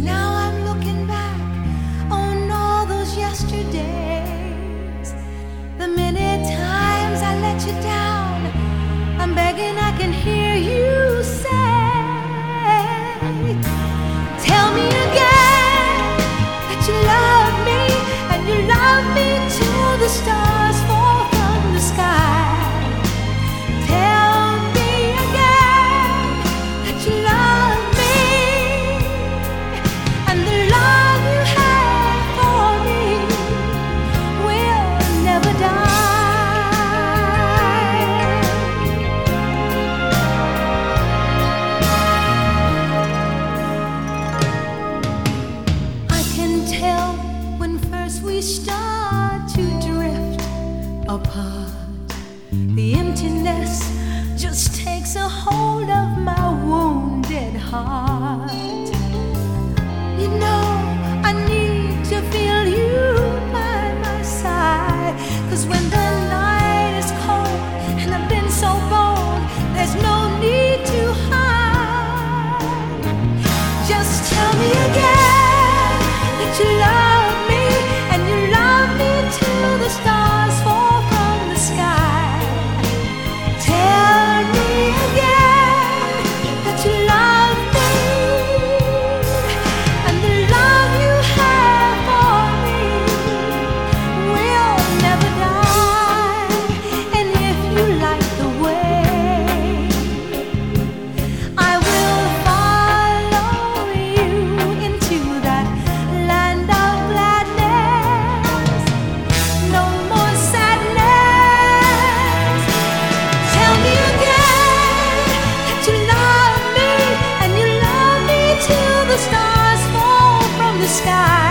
Now I'm looking back on all those yesterdays. The many times I let you down, I'm begging I can hear you say, tell me again that you love me, and you love me till the stars fall from the sky. Tell me again that you love me, and the love you have for me will never die. I can tell when first we start to drift apart. The emptiness just takes a hold of my wounded heart. You know, I need to feel you by my side, 'cause when the night is cold and I've been so bold, there's no need to hide. Just tell me again that you love me, and you love me till the stars fall from the sky. Tell me again that you love me, and the love you have for me will never die. And if you like the way, I will follow you into that land of gladness. No more sadness. Tell me again that you love me, and you love me till the stars fall from the sky.